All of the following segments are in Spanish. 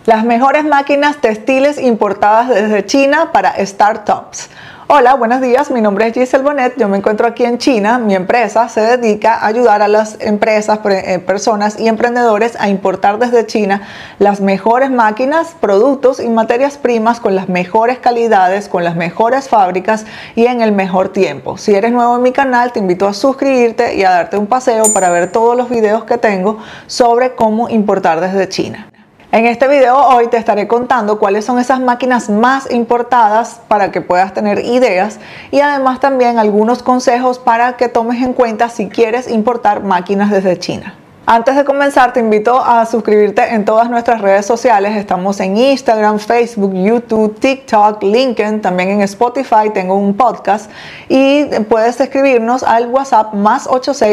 Las mejores máquinas textiles importadas desde China para startups. Hola, buenos días, mi nombre es Giselle Bonet, yo me encuentro aquí en China. Mi empresa se dedica a ayudar a las empresas, personas y emprendedores a importar desde China las mejores máquinas, productos y materias primas con las mejores calidades, con las mejores fábricas y en el mejor tiempo. Si eres nuevo en mi canal, te invito a suscribirte y a darte un paseo para ver todos los videos que tengo sobre cómo importar desde China. En este video hoy te estaré contando cuáles son esas máquinas más importadas para que puedas tener ideas y además también algunos consejos para que tomes en cuenta si quieres importar máquinas desde China. Antes de comenzar, te invito a suscribirte en todas nuestras redes sociales. Estamos en Instagram, Facebook, YouTube, TikTok, LinkedIn, también en Spotify. Tengo un podcast y puedes escribirnos al WhatsApp más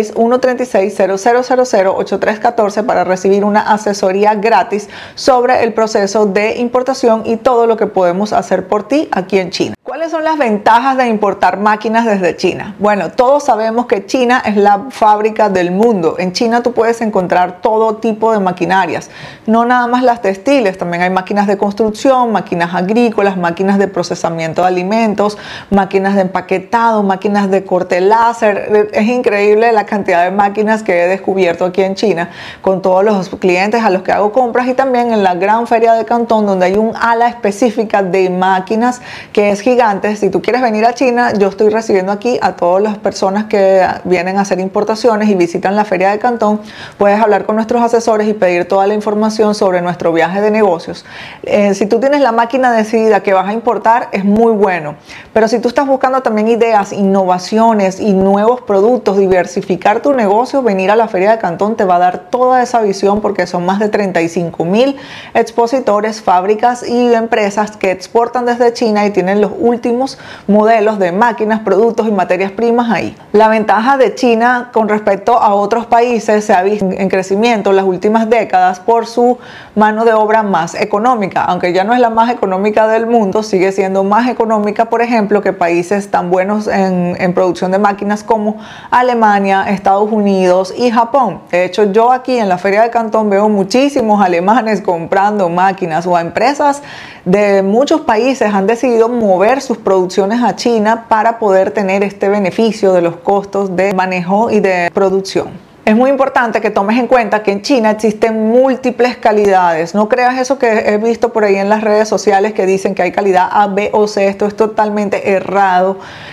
86-136-0000-8314 para recibir una asesoría gratis sobre el proceso de importación y todo lo que podemos hacer por ti aquí en China. ¿Cuáles son las ventajas de importar máquinas desde China? Bueno, todos sabemos que China es la fábrica del mundo. En China tú puedes encontrar todo tipo de maquinarias, no nada más las textiles, también hay máquinas de construcción, máquinas agrícolas, máquinas de procesamiento de alimentos, máquinas de empaquetado, máquinas de corte láser. Es increíble la cantidad de máquinas que he descubierto aquí en China con todos los clientes a los que hago compras y también en la gran feria de Cantón donde hay un ala específica de máquinas que es gigante. Si tú quieres venir a China, yo estoy recibiendo aquí a todas las personas que vienen a hacer importaciones y visitan la feria de Cantón. Puedes hablar con nuestros asesores y pedir toda la información sobre nuestro viaje de negocios. Si tú tienes la máquina decidida que vas a importar, es muy bueno. Pero si tú estás buscando también ideas, innovaciones y nuevos productos, diversificar tu negocio, venir a la Feria de Cantón te va a dar toda esa visión porque son más de 35,000 expositores, fábricas y empresas que exportan desde China y tienen los últimos modelos de máquinas, productos y materias primas ahí. La ventaja de China con respecto a otros países se ha visto en crecimiento en las últimas décadas por su mano de obra más económica. Aunque ya no es la más económica del mundo, sigue siendo más económica, por ejemplo, que países tan buenos en producción de máquinas como Alemania, Estados Unidos y Japón. De hecho, yo aquí en la Feria de Cantón veo muchísimos alemanes comprando máquinas o empresas de muchos países han decidido mover sus producciones a China para poder tener este beneficio de los costos de manejo y de producción. Es muy importante que tomes en cuenta que en China existen múltiples calidades. No creas eso que he visto por ahí en las redes sociales que dicen que hay calidad A, B o C. Esto es totalmente errado.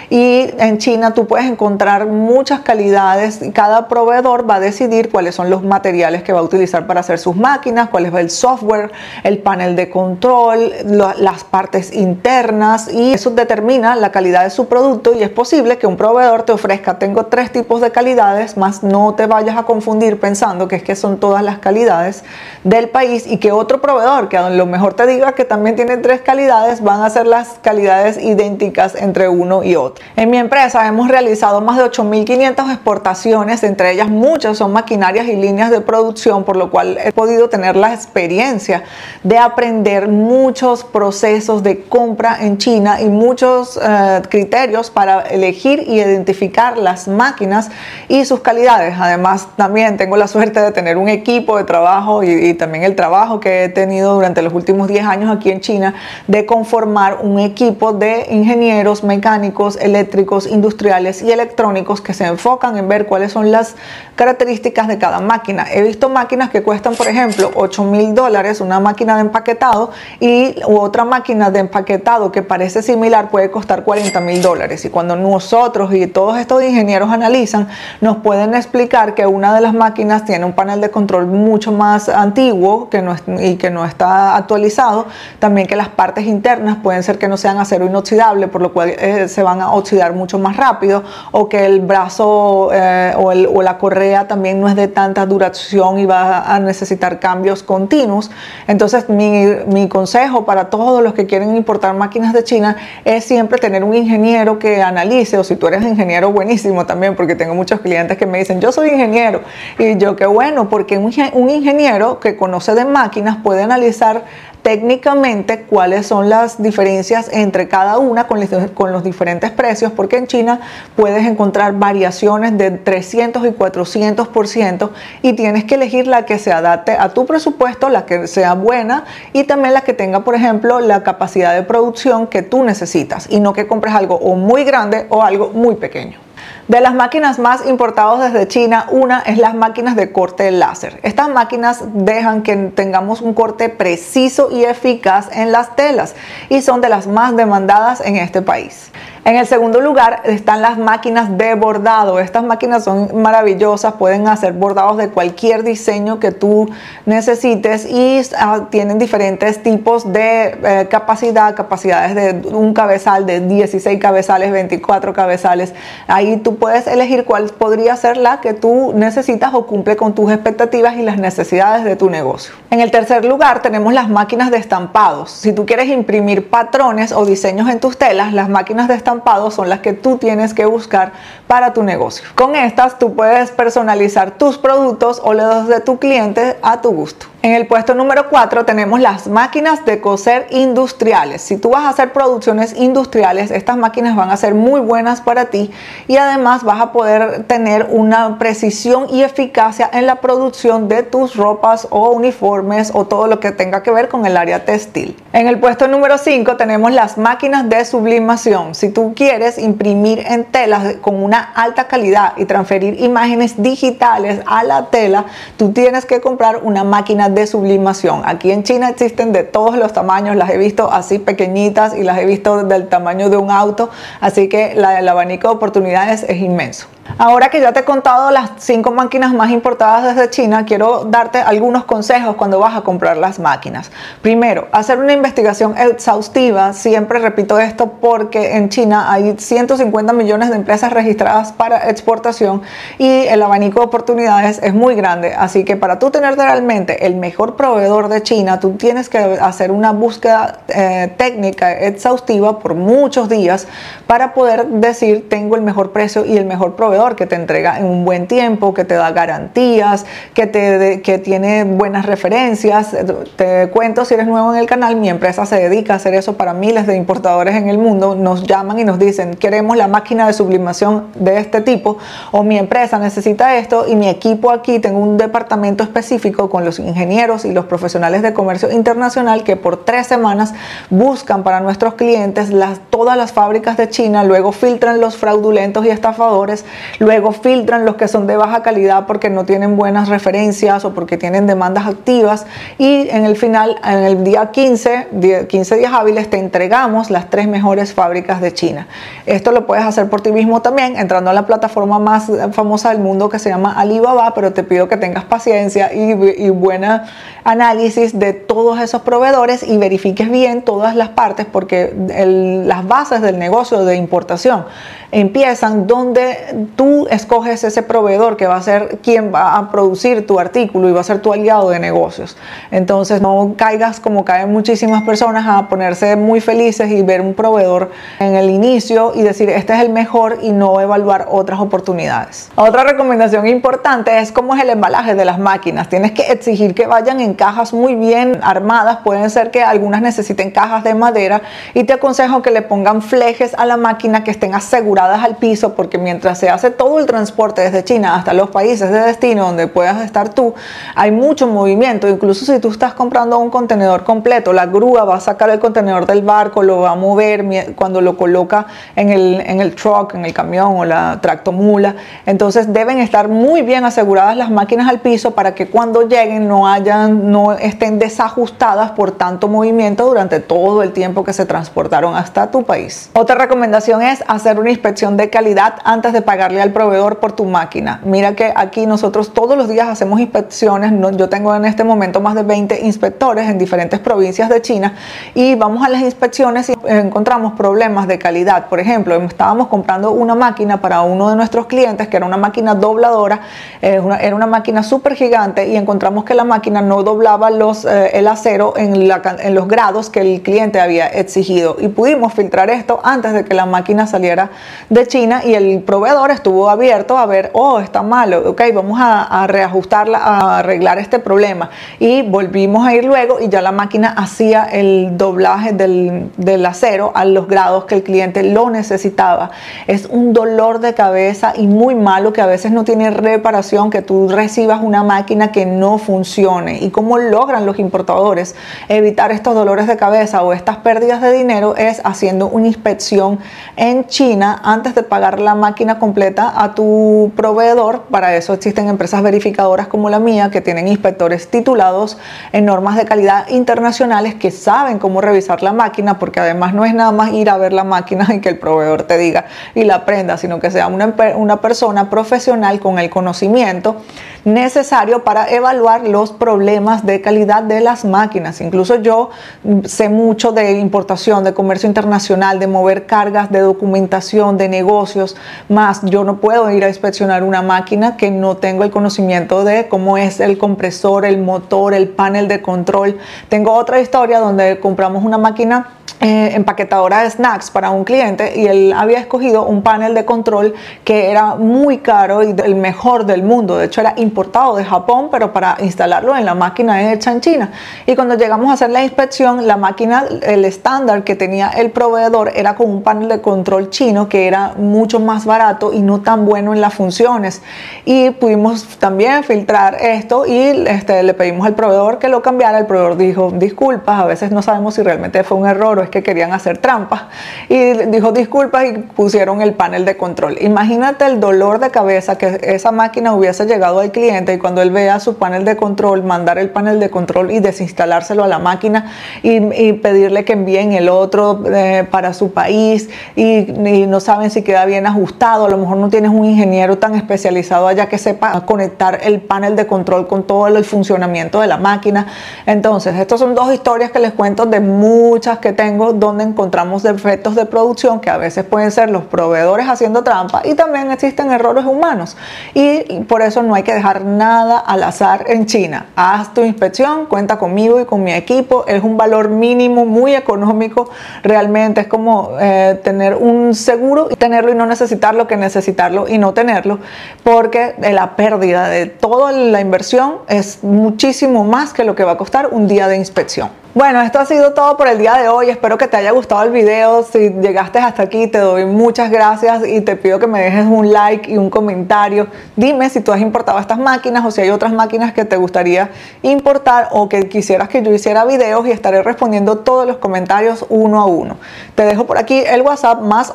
Y en China tú puedes encontrar muchas calidades y cada proveedor va a decidir cuáles son los materiales que va a utilizar para hacer sus máquinas, cuál es el software, el panel de control, las partes internas y eso determina la calidad de su producto y es posible que un proveedor te ofrezca, tengo 3 tipos de calidades, más no te vayas a confundir pensando que es que son todas las calidades del país y que otro proveedor que a lo mejor te diga que también tiene 3 calidades van a ser las calidades idénticas entre uno y otro. En mi empresa hemos realizado más de 8.500 exportaciones, entre ellas muchas son maquinarias y líneas de producción, por lo cual he podido tener la experiencia de aprender muchos procesos de compra en China y muchos criterios para elegir y identificar las máquinas y sus calidades. Además, también tengo la suerte de tener un equipo de trabajo y también el trabajo que he tenido durante los últimos 10 años aquí en China de conformar un equipo de ingenieros, mecánicos, eléctricos, industriales y electrónicos que se enfocan en ver cuáles son las características de cada máquina. He visto máquinas que cuestan, por ejemplo, $8,000, una máquina de empaquetado y otra máquina de empaquetado que parece similar puede costar $40,000. Y cuando nosotros y todos estos ingenieros analizan, nos pueden explicar que una de las máquinas tiene un panel de control mucho más antiguo que no está actualizado, también que las partes internas pueden ser que no sean acero inoxidable, por lo cual se van a oxidar mucho más rápido, o que el brazo o la correa también no es de tanta duración y va a necesitar cambios continuos. Entonces mi consejo para todos los que quieren importar máquinas de China es siempre tener un ingeniero que analice, o si tú eres ingeniero buenísimo también, porque tengo muchos clientes que me dicen yo soy ingeniero y yo qué bueno, porque un ingeniero que conoce de máquinas puede analizar técnicamente cuáles son las diferencias entre cada una con los diferentes precios, porque en China puedes encontrar variaciones de 300 y 400% y tienes que elegir la que se adapte a tu presupuesto, la que sea buena y también la que tenga, por ejemplo, la capacidad de producción que tú necesitas y no que compres algo o muy grande o algo muy pequeño. De las máquinas más importadas desde China, una es las máquinas de corte láser. Estas máquinas dejan que tengamos un corte preciso y eficaz en las telas y son de las más demandadas en este país. En el segundo lugar están las máquinas de bordado. Estas máquinas son maravillosas, pueden hacer bordados de cualquier diseño que tú necesites y tienen diferentes tipos de capacidades de un cabezal, de 16 cabezales, 24 cabezales. Ahí tú puedes elegir cuál podría ser la que tú necesitas o cumple con tus expectativas y las necesidades de tu negocio. En el tercer lugar tenemos las máquinas de estampados. Si tú quieres imprimir patrones o diseños en tus telas, las máquinas de estampados son las que tú tienes que buscar para tu negocio. Con estas tú puedes personalizar tus productos o los de tu cliente a tu gusto. En el puesto número 4 tenemos las máquinas de coser industriales. Si tú vas a hacer producciones industriales, estas máquinas van a ser muy buenas para ti y además vas a poder tener una precisión y eficacia en la producción de tus ropas o uniformes o todo lo que tenga que ver con el área textil. En el puesto número 5 tenemos las máquinas de sublimación. Si tú quieres imprimir en telas con una alta calidad y transferir imágenes digitales a la tela, tú tienes que comprar una máquina de sublimación. Aquí en China existen de todos los tamaños, las he visto así pequeñitas y las he visto del tamaño de un auto, así que el abanico de oportunidades es inmenso. Ahora que ya te he contado las 5 máquinas más importadas desde China, quiero darte algunos consejos cuando vas a comprar las máquinas. Primero, hacer una investigación exhaustiva. Siempre repito esto porque en China hay 150 millones de empresas registradas para exportación y el abanico de oportunidades es muy grande. Así que para tú tener realmente el mejor proveedor de China, tú tienes que hacer una búsqueda técnica exhaustiva por muchos días para poder decir tengo el mejor precio y el mejor proveedor que te entrega en un buen tiempo, que te da garantías, que tiene buenas referencias. Te cuento, si eres nuevo en el canal, mi empresa se dedica a hacer eso para miles de importadores en el mundo. Nos llaman y nos dicen, queremos la máquina de sublimación de este tipo, o mi empresa necesita esto, y mi equipo aquí, tengo un departamento específico con los ingenieros y los profesionales de comercio internacional que por 3 semanas buscan para nuestros clientes todas las fábricas de China, luego filtran los fraudulentos y estafadores, luego filtran los que son de baja calidad porque no tienen buenas referencias o porque tienen demandas activas, y en el final, en el día 15 días hábiles, te entregamos las 3 mejores fábricas de China. Esto lo puedes hacer por ti mismo también entrando a la plataforma más famosa del mundo que se llama Alibaba, pero te pido que tengas paciencia y buena análisis de todos esos proveedores y verifiques bien todas las partes, porque las bases del negocio de importación empiezan donde tú escoges ese proveedor que va a ser quien va a producir tu artículo y va a ser tu aliado de negocios. Entonces no caigas como caen muchísimas personas a ponerse muy felices y ver un proveedor en el inicio y decir este es el mejor y no evaluar otras oportunidades. Otra recomendación importante es cómo es el embalaje de las máquinas. Tienes que exigir que vayan en cajas muy bien armadas. Pueden ser que algunas necesiten cajas de madera y te aconsejo que le pongan flejes a la máquina que estén aseguradas al piso, porque mientras se hace todo el transporte desde China hasta los países de destino donde puedas estar tú, hay mucho movimiento. Incluso si tú estás comprando un contenedor completo, la grúa va a sacar el contenedor del barco, lo va a mover cuando lo coloca en el truck, en el camión o la tractomula. Entonces deben estar muy bien aseguradas las máquinas al piso para que cuando lleguen no estén desajustadas por tanto movimiento durante todo el tiempo que se transportaron hasta tu país. Otra recomendación es hacer una inspección de calidad antes de pagarle al proveedor por tu máquina. Mira que aquí nosotros todos los días hacemos inspecciones. Yo tengo en este momento más de 20 inspectores en diferentes provincias de China y vamos a las inspecciones y encontramos problemas de calidad. Por ejemplo, estábamos comprando una máquina para uno de nuestros clientes que era una máquina dobladora, era una máquina súper gigante, y encontramos que la máquina no doblaba el acero en los grados que el cliente había exigido, y pudimos filtrar esto antes de que la máquina saliera de China, y el proveedor estuvo abierto a ver, oh, está malo, ok, vamos a reajustarla, a arreglar este problema. Y volvimos a ir luego y ya la máquina hacía el doblaje del acero a los grados que el cliente lo necesitaba. Es un dolor de cabeza y muy malo que a veces no tiene reparación, que tú recibas una máquina que no funcione. ¿Y cómo logran los importadores evitar estos dolores de cabeza o estas pérdidas de dinero? Es haciendo una inspección en China antes de pagar la máquina completa a tu proveedor. Para eso existen empresas verificadoras como la mía, que tienen inspectores titulados en normas de calidad internacionales que saben cómo revisar la máquina, porque además no es nada más ir a ver la máquina y que el proveedor te diga y la prenda, sino que sea una persona profesional con el conocimiento necesario para evaluar los problemas de calidad de las máquinas. Incluso yo sé mucho de importación, de comercio internacional, de mover cargas, de documentación, de negocios, más yo no puedo ir a inspeccionar una máquina que no tengo el conocimiento de cómo es el compresor, el motor, el panel de control. Tengo otra historia donde compramos una máquina empaquetadora de snacks para un cliente y él había escogido un panel de control que era muy caro y el mejor del mundo. De hecho era importado de Japón, pero para instalarlo en la máquina hecha en China. Y cuando llegamos a hacer la inspección, la máquina, el estándar que tenía el proveedor era con un panel de control chino que era mucho más barato y no tan bueno en las funciones. Y pudimos también filtrar esto y le pedimos al proveedor que lo cambiara. El proveedor dijo, disculpas, a veces no sabemos si realmente fue un error o es que querían hacer trampas, y dijo disculpas y pusieron el panel de control. Imagínate el dolor de cabeza que esa máquina hubiese llegado al cliente y cuando él vea su panel de control, mandar el panel de control y desinstalárselo a la máquina y pedirle que envíen el otro para su país y no saben si queda bien ajustado. A lo mejor no tienes un ingeniero tan especializado allá que sepa conectar el panel de control con todo el funcionamiento de la máquina. Entonces, estas son dos historias que les cuento de muchas que tengo, donde encontramos defectos de producción que a veces pueden ser los proveedores haciendo trampa, y también existen errores humanos, y por eso no hay que dejar nada al azar en China. Haz tu inspección, cuenta conmigo y con mi equipo. Es un valor mínimo muy económico, realmente es como tener un seguro y tenerlo y no necesitarlo, que necesitarlo y no tenerlo, porque la pérdida de toda la inversión es muchísimo más que lo que va a costar un día de inspección. Bueno, esto ha sido todo por el día de hoy. Espero que te haya gustado el video. Si llegaste hasta aquí, te doy muchas gracias y te pido que me dejes un like y un comentario. Dime si tú has importado estas máquinas o si hay otras máquinas que te gustaría importar o que quisieras que yo hiciera videos, y estaré respondiendo todos los comentarios uno a uno. Te dejo por aquí el WhatsApp más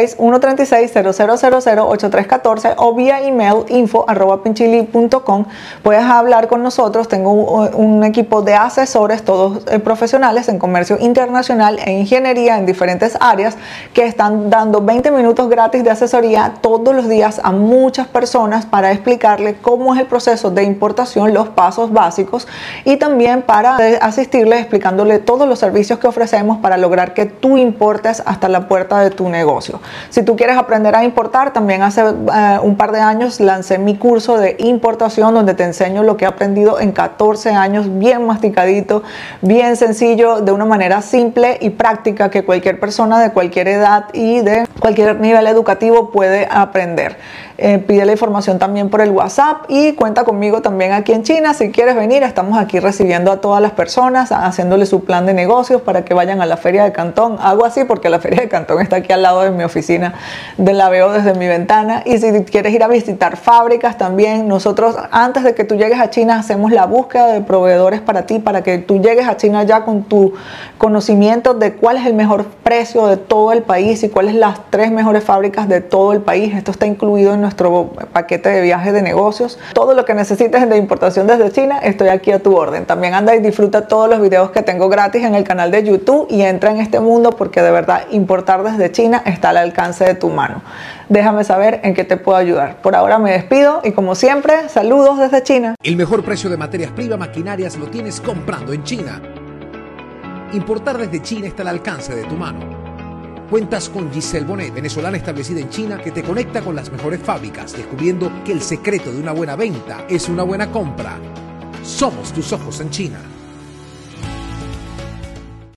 86-136-0000-8314 o vía email info@pinchili.com. Puedes hablar con nosotros. Tengo un equipo de asesores, todos profesionales en comercio internacional e ingeniería en diferentes áreas, que están dando 20 minutos gratis de asesoría todos los días a muchas personas para explicarle cómo es el proceso de importación, los pasos básicos, y también para asistirle explicándole todos los servicios que ofrecemos para lograr que tú importes hasta la puerta de tu negocio. Si tú quieres aprender a importar, también hace un par de años lancé mi curso de importación, donde te enseño lo que he aprendido en 14 años, bien masticadito, bien sencillo, de una manera simple y práctica que cualquier persona de cualquier edad y de cualquier nivel educativo puede aprender. Pide la información también por el WhatsApp y cuenta conmigo también aquí en China. Si quieres venir, estamos aquí recibiendo a todas las personas, haciéndole su plan de negocios para que vayan a la Feria de Cantón. Hago así porque la Feria de Cantón está aquí al lado de mi oficina, la veo desde mi ventana. Y si quieres ir a visitar fábricas también, nosotros antes de que tú llegues a China hacemos la búsqueda de proveedores para ti, para que tú llegues a China ya con tu conocimiento de cuál es el mejor precio de todo el país y cuáles las 3 mejores fábricas de todo el país. Esto está incluido en nuestro paquete de viajes de negocios. Todo lo que necesites de importación desde China, estoy aquí a tu orden. También anda y disfruta todos los videos que tengo gratis en el canal de YouTube y entra en este mundo, porque de verdad importar desde China está al alcance de tu mano. Déjame saber en qué te puedo ayudar. Por ahora me despido y, como siempre, saludos desde China. El mejor precio de materias primas maquinarias lo tienes comprando en China. Importar desde China está al alcance de tu mano. Cuentas con Giselle Bonet, venezolana establecida en China, que te conecta con las mejores fábricas, descubriendo que el secreto de una buena venta es una buena compra. Somos tus ojos en China.